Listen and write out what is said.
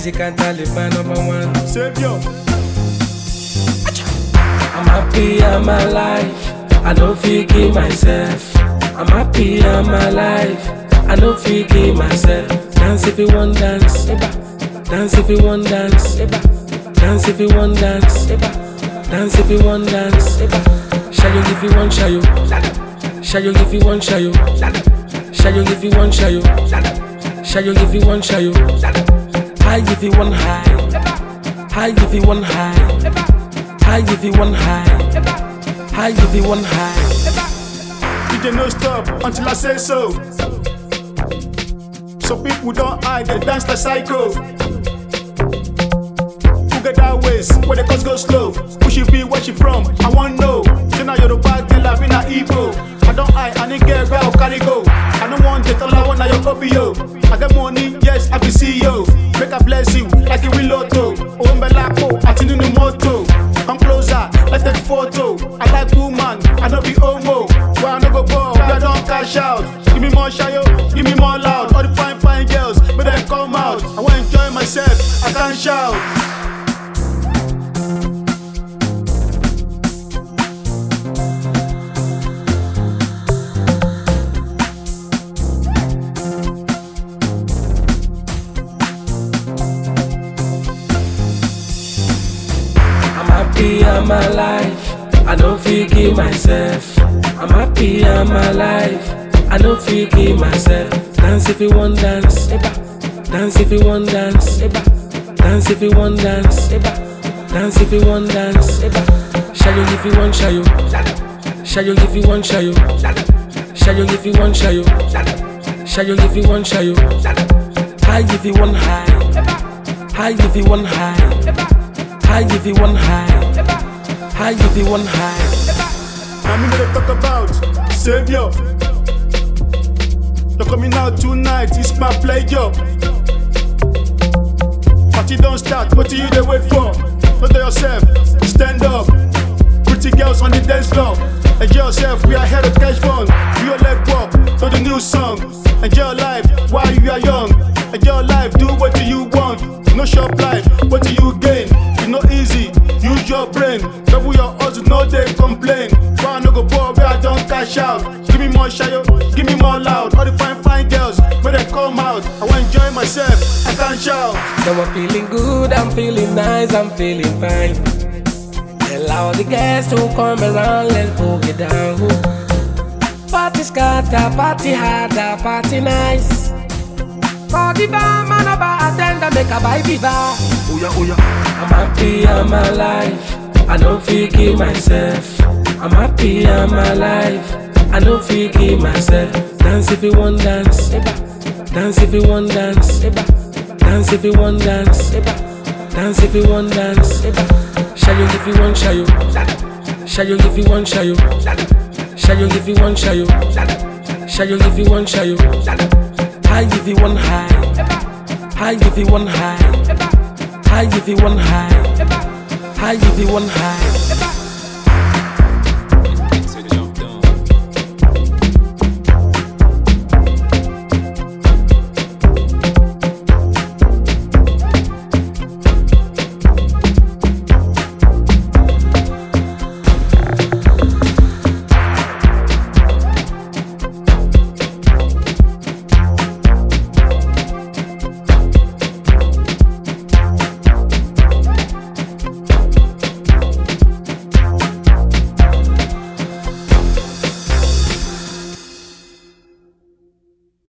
Mexican Taliban #1. Savior. I'm happy I'm alive. I don't feel kill myself. I'm happy I'm alive. I don't feel kill myself. Dance if you want dance. Dance if you want dance. Dance if you want dance. Dance if you want dance. Shall you if you want shall you? Shall you if you want shall you? Shall you if you want shall you? Shall you if you want shall you? High if you want high. High if you want high. High if you want high. High if you want high. DJ no stop until I say so. Some people don't hide, they dance like psycho. Who get that ways where the cause go slow? Who she be, where she from? I want know. She now you're the bad girl, I be na Igbo. I don't hide, I need get where I carry go. I don't want it, all I want now your copy yo. I get money, yes, I be CEO. Make a bless you like a will auto. Ombelako, I think new motto. I'm closer, let's take photo. I like woman, I don't be homo. Where I no go ball, where I don't cash out. Give me more shayo, give me more loud. All the fine girls, but they come out. I wanna enjoy myself, I can't shout. I'm alive. I don't feel kill myself. I'm happy I'm alive. I don't feel kill myself. Dance if you want dance. Dance if you want dance. Dance if you want dance. Dance if you want dance. Shall you if you want shall you? Shall you if you want shall you? Shall you if you want shall you? Shall you if you want shall you? High if you want high. High if you want high. High if you want high. High if you want high. I'm in gonna talk about Savior. You're coming out tonight, it's my pleasure. Party don't start, what do you they wait for? Go to yourself, stand up. Pretty girls on the dance floor. Enjoy yourself, we are here to catch fun. Do your leg walk to the new song. Enjoy your life while you are young. Enjoy your life, do what do you want. No short life, what do you gain? It's not easy, use your brain. Double your odds, no they complain. Why I no go ball where I don't cash out? Give me more shayo, give me more loud. All the fine girls, when they come out, I wanna enjoy myself, I can't shout. Now I'm feeling good, I'm feeling nice, I'm feeling fine. Tell all the guests to come around, let's boogie down. Party scatter, party harder, party nice. For the barman or bartender, make a buy viva. Oh yeah. I'm happy I'm alive. I don't feel kill myself. I'm happy I'm alive. I don't feel kill myself. Dance if you want dance. Dance if you want dance. Dance if you want dance. Dance if you want dance. Shall you if you want shall you? Shall you if you want shall you? Shall you if you want shall you? Shall you if you want shall you? High if you want high. High if you want high. High if you want high. High if you want high.